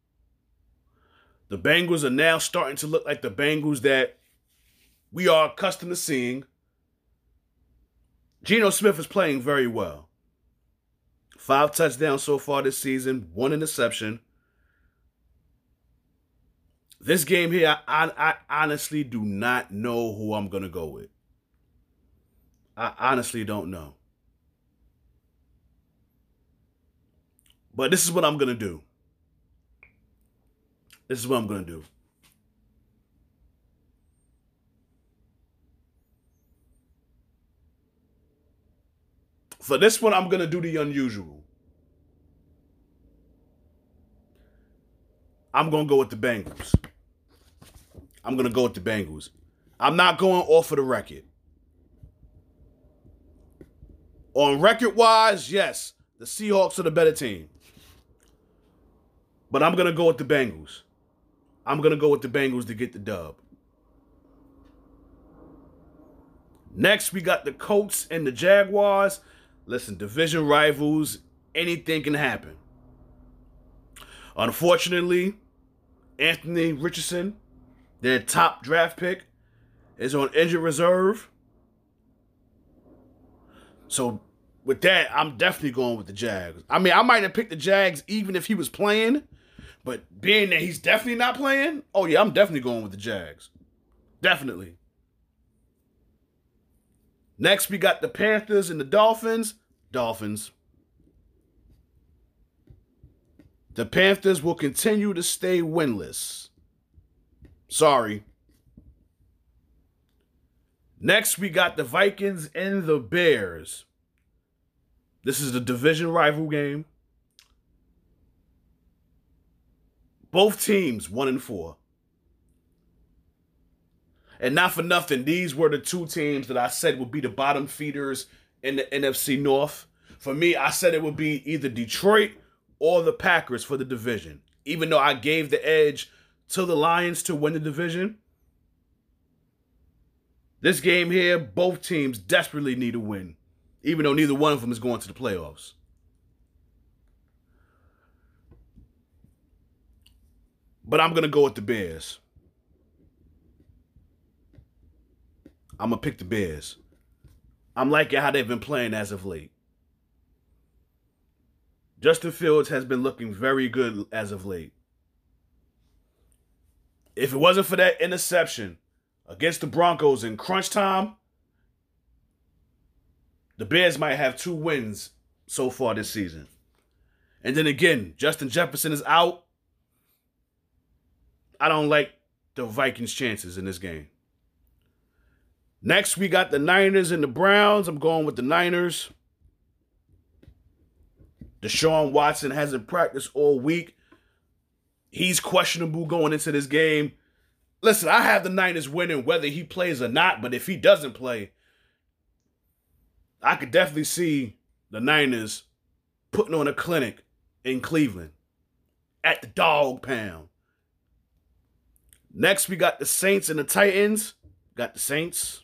The Bengals are now starting to look like the Bengals that we are accustomed to seeing. Geno Smith is playing very well. 5 touchdowns so far this season, 1 interception. This game here, I honestly do not know who I'm going to go with. I honestly don't know. But this is what I'm going to do. This is what I'm going to do. For this one, I'm going to do the unusual. I'm going to go with the Bengals. I'm going to go with the Bengals. I'm not going off of the record. On record-wise, yes, the Seahawks are the better team. But I'm going to go with the Bengals. I'm going to go with the Bengals to get the dub. Next, we got the Colts and the Jaguars. Listen, division rivals, anything can happen. Unfortunately, Anthony Richardson, their top draft pick, is on injured reserve. So, with that, I'm definitely going with the Jags. I mean, I might have picked the Jags even if he was playing, but being that he's definitely not playing, oh yeah, I'm definitely going with the Jags. Definitely. Next, we got the Panthers and the Dolphins. Dolphins. The Panthers will continue to stay winless. Sorry. Next, we got the Vikings and the Bears. This is the division rival game. Both teams 1-4. And not for nothing, these were the two teams that I said would be the bottom feeders in the NFC North. For me, I said it would be either Detroit or the Packers for the division. Even though I gave the edge to the Lions to win the division. This game here, both teams desperately need a win. Even though neither one of them is going to the playoffs. But I'm going to go with the Bears. I'm going to pick the Bears. I'm liking how they've been playing as of late. Justin Fields has been looking very good as of late. If it wasn't for that interception against the Broncos in crunch time, the Bears might have 2 wins so far this season. And then again, Justin Jefferson is out. I don't like the Vikings' chances in this game. Next, we got the Niners and the Browns. I'm going with the Niners. Deshaun Watson hasn't practiced all week. He's questionable going into this game. Listen, I have the Niners winning whether he plays or not, but if he doesn't play, I could definitely see the Niners putting on a clinic in Cleveland at the Dog Pound. Next, we got the Saints and the Titans. Got the Saints.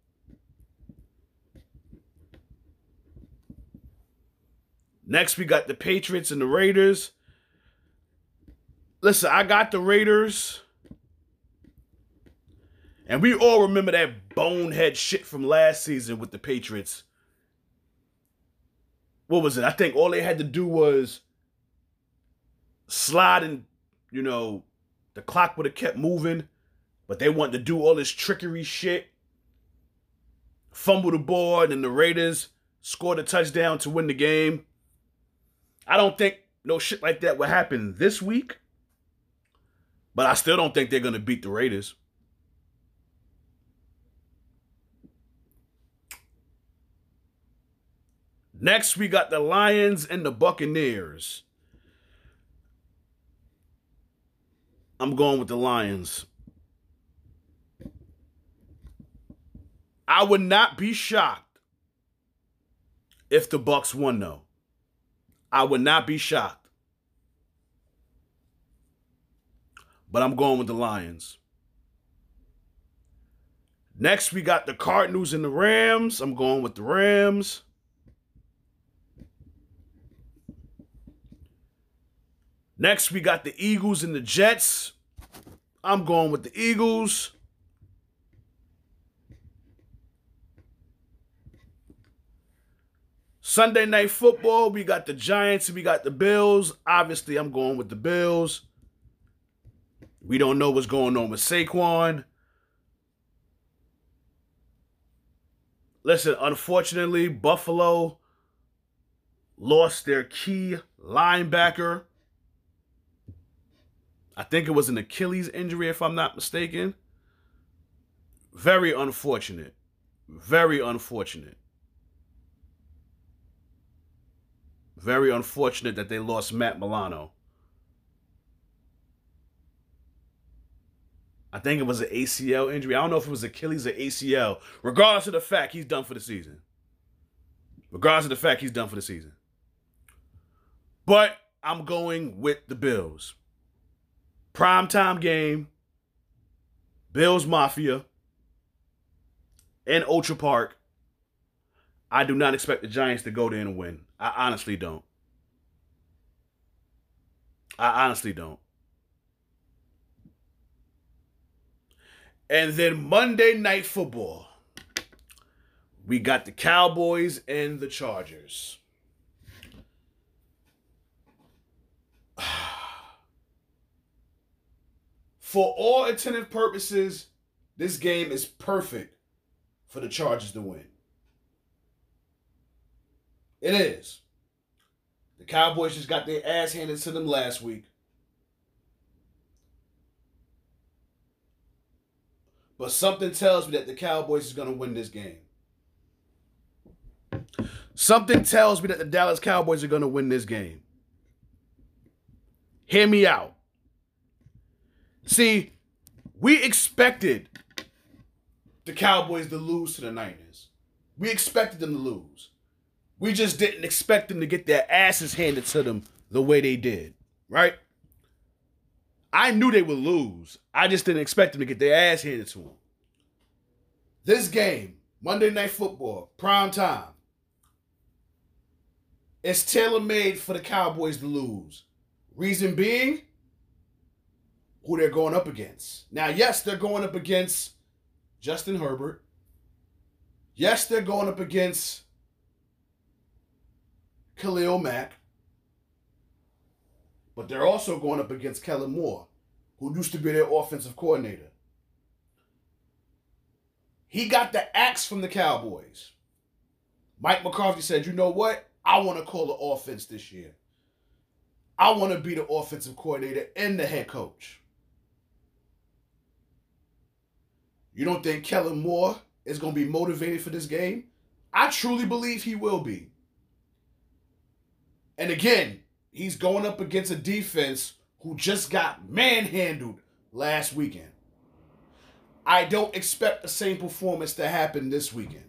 Next, we got the Patriots and the Raiders. Listen, I got the Raiders. And we all remember that bonehead shit from last season with the Patriots. What was it? I think all they had to do was slide and, the clock would have kept moving But they want to do all this trickery shit, fumble the ball, and the Raiders scored a touchdown to win the game. I don't think no shit like that will happen this week. But I still don't think they're going to beat the Raiders. Next, we got the Lions and the Buccaneers. I'm going with the Lions. I would not be shocked if the Bucs won, though. I would not be shocked. But I'm going with the Lions. Next, we got the Cardinals and the Rams. I'm going with the Rams. Next, we got the Eagles and the Jets. I'm going with the Eagles. Sunday Night Football, we got the Giants and we got the Bills. Obviously, I'm going with the Bills. We don't know what's going on with Saquon. Listen, unfortunately, Buffalo lost their key linebacker. I think it was an Achilles injury, if I'm not mistaken. Very unfortunate. Very unfortunate. Very unfortunate that they lost Matt Milano. I think it was an ACL injury. I don't know if it was Achilles or ACL. Regardless of the fact, he's done for the season. Regardless of the fact, he's done for the season. But I'm going with the Bills. Primetime game. Bills Mafia. In Orchard Park. I do not expect the Giants to go there and win. I honestly don't. I honestly don't. And then Monday Night Football. We got the Cowboys and the Chargers. For all intended purposes, this game is perfect for the Chargers to win. It is. The Cowboys just got their ass handed to them last week. But something tells me that the Cowboys is going to win this game. Something tells me that the Dallas Cowboys are going to win this game. Hear me out. See, we expected the Cowboys to lose to the Niners. We expected them to lose. We just didn't expect them to get their asses handed to them the way they did, right? I knew they would lose. I just didn't expect them to get their ass handed to them. This game, Monday Night Football, prime time, it's tailor-made for the Cowboys to lose. Reason being, who they're going up against. Now, yes, they're going up against Justin Herbert. Yes, they're going up against Khalil Mack. But they're also going up against Kellen Moore, who used to be their offensive coordinator. He got the axe from the Cowboys. Mike McCarthy said, you know what? I want to call the offense this year. I want to be the offensive coordinator and the head coach. You don't think Kellen Moore is going to be motivated for this game? I truly believe he will be. And again, he's going up against a defense who just got manhandled last weekend. I don't expect the same performance to happen this weekend.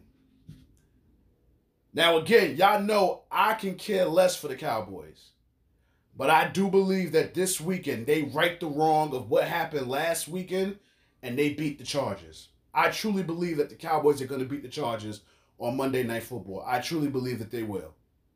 Now again, y'all know I can care less for the Cowboys. But I do believe that this weekend they right the wrong of what happened last weekend and they beat the Chargers. I truly believe that the Cowboys are going to beat the Chargers on Monday Night Football. I truly believe that they will.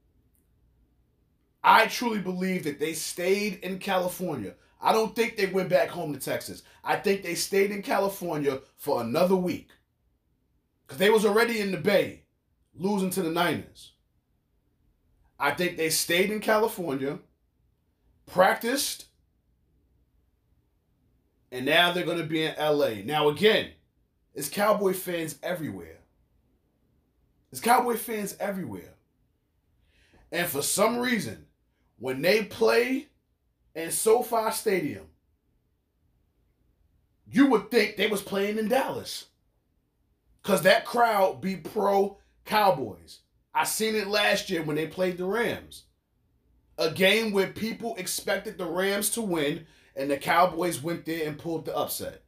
I truly believe that they stayed in California. I don't think they went back home to Texas. I think they stayed in California for another week. Because they was already in the Bay, losing to the Niners. I think they stayed in California, practiced, And now they're going to be in LA. Now, again, it's Cowboy fans everywhere. It's Cowboy fans everywhere. And for some reason, when they play in SoFi Stadium, you would think they was playing in Dallas. Because that crowd be pro-Cowboys. I seen it last year when they played the Rams. A game where people expected the Rams to win, and the Cowboys went there and pulled the upset.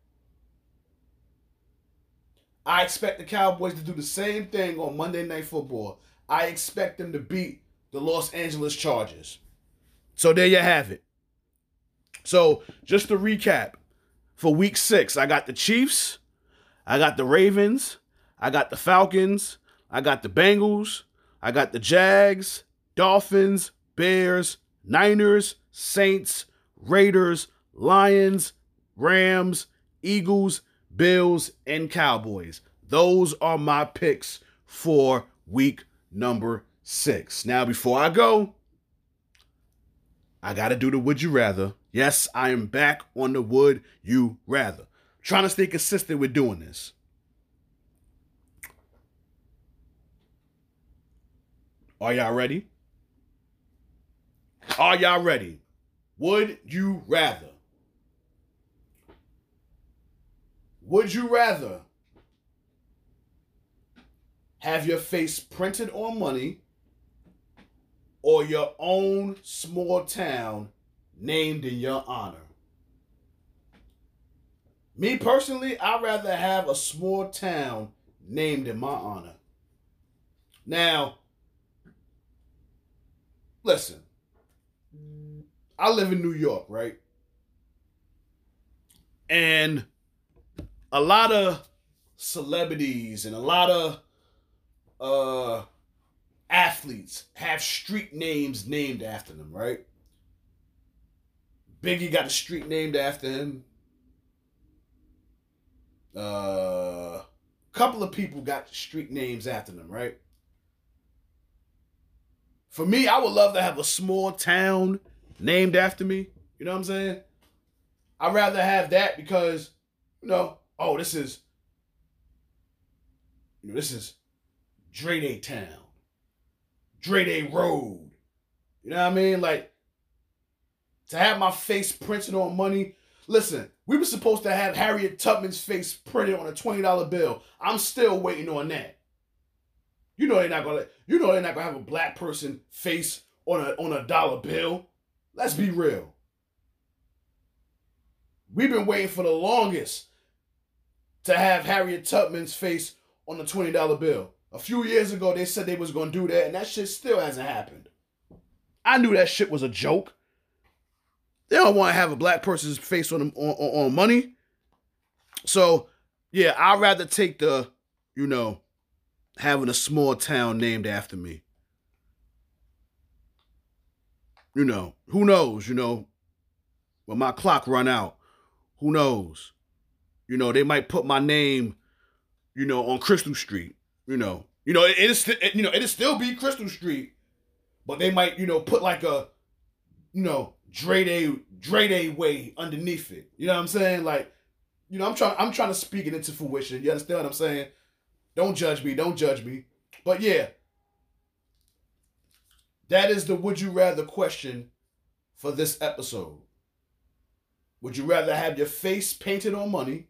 I expect the Cowboys to do the same thing on Monday Night Football. I expect them to beat the Los Angeles Chargers. So there you have it. So just to recap, for week 6, I got the Chiefs, I got the Ravens, I got the Falcons, I got the Bengals, I got the Jags, Dolphins, Bears, Niners, Saints, Raiders, Lions, Rams, Eagles, Bills, and Cowboys. Those are my picks for week number 6. Now, before I go, I got to do the Would You Rather. Yes, I am back on the Would You Rather. Trying to stay consistent with doing this. Are y'all ready? Are y'all ready? Would you rather? Would you rather have your face printed on money or your own small town named in your honor? Me personally, I'd rather have a small town named in my honor. Now, listen, I live in New York, right? And a lot of celebrities and a lot of athletes have street names named after them, right? Biggie got a street named after him. Couple of people got street names after them, right? For me, I would love to have a small town named after me. You know what I'm saying? I'd rather have that because, this is Dre Day Town. Dre Day Road. You know what I mean? Like, to have my face printed on money. Listen, we were supposed to have Harriet Tubman's face printed on a $20 bill. I'm still waiting on that. They're not gonna have a black person face on a dollar bill. Let's be real. We've been waiting for the longest to have Harriet Tubman's face on a $20 bill. A few years ago, they said they was gonna do that, and that shit still hasn't happened. I knew that shit was a joke. They don't want to have a black person's face on money. So, yeah, I'd rather take the, having a small town named after me. Who knows, when my clock run out, who knows? They might put my name, on Crystal Street, it'll still be Crystal Street, but they might, put like a, Dre Day Way underneath it. You know what I'm saying? Like, I'm trying to speak it into fruition. You understand what I'm saying? Don't judge me. But yeah, that is the would you rather question for this episode. Would you rather have your face painted on money,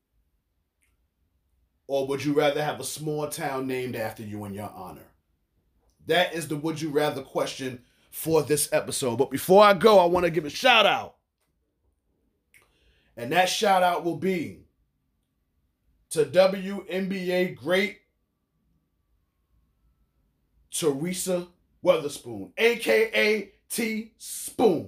or would you rather have a small town named after you in your honor? That is the would you rather question for this episode. But before I go, I want to give a shout out. And that shout out will be to WNBA great Teresa Weatherspoon, aka T Spoon.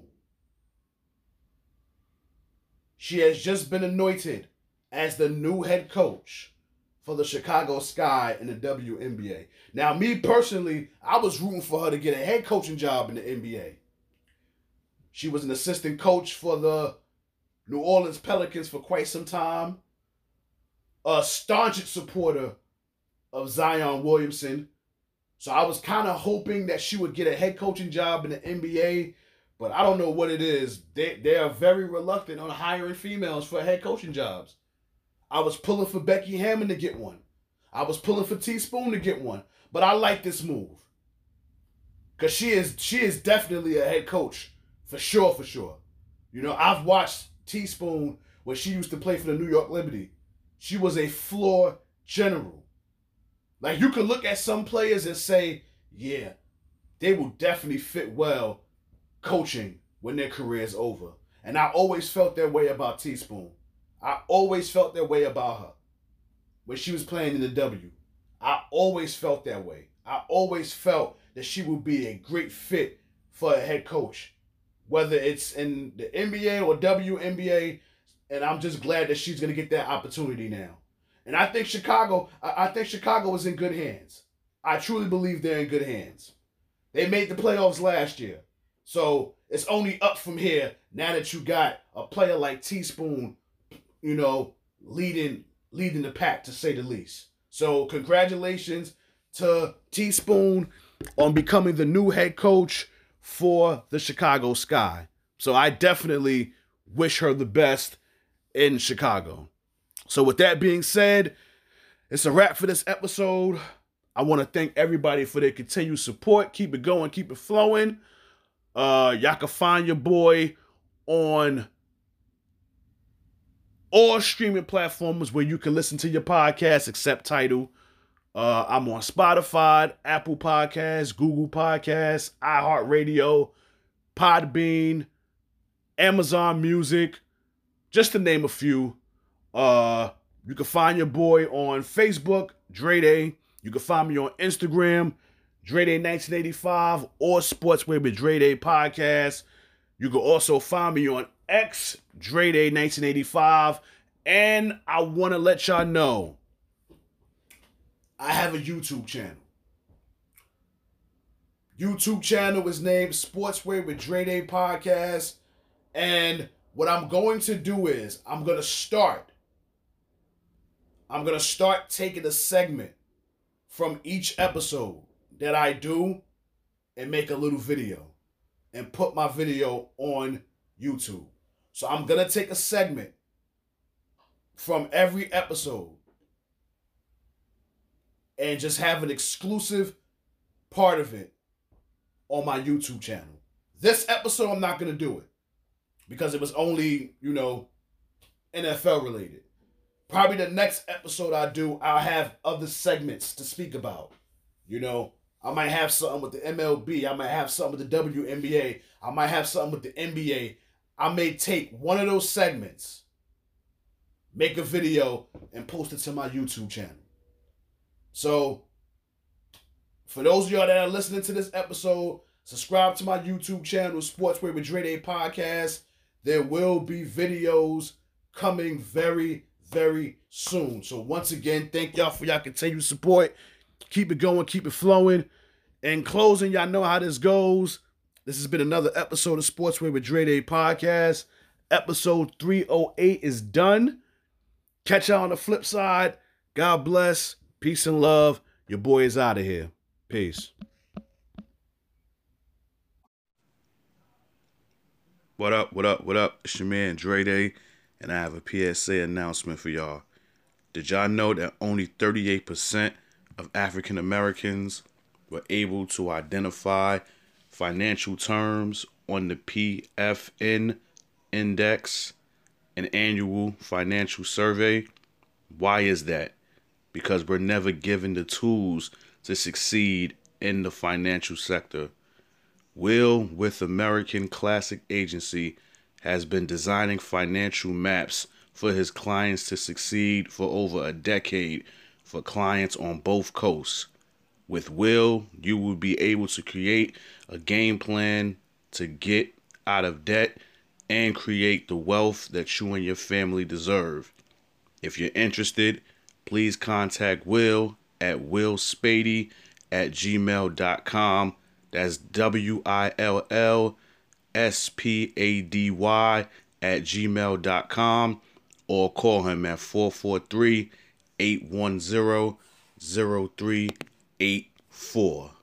She has just been anointed as the new head coach for the Chicago Sky in the WNBA. Now, me personally, I was rooting for her to get a head coaching job in the NBA. She was an assistant coach for the New Orleans Pelicans for quite some time. A staunch supporter of Zion Williamson. So I was kind of hoping that she would get a head coaching job in the NBA. But I don't know what it is. They are very reluctant on hiring females for head coaching jobs. I was pulling for Becky Hammond to get one. I was pulling for Teaspoon to get one. But I like this move. Because she is definitely a head coach. For sure, for sure. You know, I've watched Teaspoon when she used to play for the New York Liberty. She was a floor general. Like, you can look at some players and say, yeah, they will definitely fit well coaching when their career is over. And I always felt that way about Teaspoon. I always felt that way about her when she was playing in the W. I always felt that way. I always felt that she would be a great fit for a head coach, whether it's in the NBA or WNBA, and I'm just glad that she's going to get that opportunity now. And I think Chicago is in good hands. I truly believe they're in good hands. They made the playoffs last year. So it's only up from here now that you got a player like Teaspoon, you know, leading the pack, to say the least. So congratulations to Teaspoon on becoming the new head coach for the Chicago Sky. So I definitely wish her the best in Chicago. So with that being said, it's a wrap for this episode. I want to thank everybody for their continued support. Keep it going, keep it flowing. Y'all can find your boy on all streaming platforms where you can listen to your podcast except Tidal. I'm on Spotify, Apple Podcasts, Google Podcasts, iHeartRadio, Podbean, Amazon Music, just to name a few. You can find your boy on Facebook, Dre Day. You can find me on Instagram, Dre Day 1985, or Sportsway with Dre Day Podcast. You can also find me on X, Dre Day 1985. And I want to let y'all know, I have a YouTube channel. YouTube channel is named Sportsway with Dre Day Podcast. And what I'm going to do is I'm going to start taking a segment from each episode that I do and make a little video and put my video on YouTube. So I'm going to take a segment from every episode and just have an exclusive part of it on my YouTube channel. This episode, I'm not going to do it because it was only, NFL related. Probably the next episode I do, I'll have other segments to speak about. I might have something with the MLB. I might have something with the WNBA. I might have something with the NBA. I may take one of those segments, make a video, and post it to my YouTube channel. So, for those of y'all that are listening to this episode, subscribe to my YouTube channel, Sportsway with Dre Day Podcast. There will be videos coming very, very soon. So once again, thank y'all for y'all continued support. Keep it going, keep it flowing. In closing, y'all know how this goes. This has been another episode of Sportsway with Dre Day Podcast. Episode 308 is done. Catch y'all on the flip side. God bless. Peace and love. Your boy is out of here. Peace. What up, what up, what up? It's your man Dre Day, and I have a PSA announcement for y'all. Did y'all know that only 38% of African Americans were able to identify financial terms on the PFN Index, an annual financial survey? Why is that? Because we're never given the tools to succeed in the financial sector. Will with American Classic Agency has been designing financial maps for his clients to succeed for over a decade for clients on both coasts. With Will, you will be able to create a game plan to get out of debt and create the wealth that you and your family deserve. If you're interested, please contact Will at willspady@gmail.com. That's WILLSPADY@gmail.com, or call him at 443-810-0384.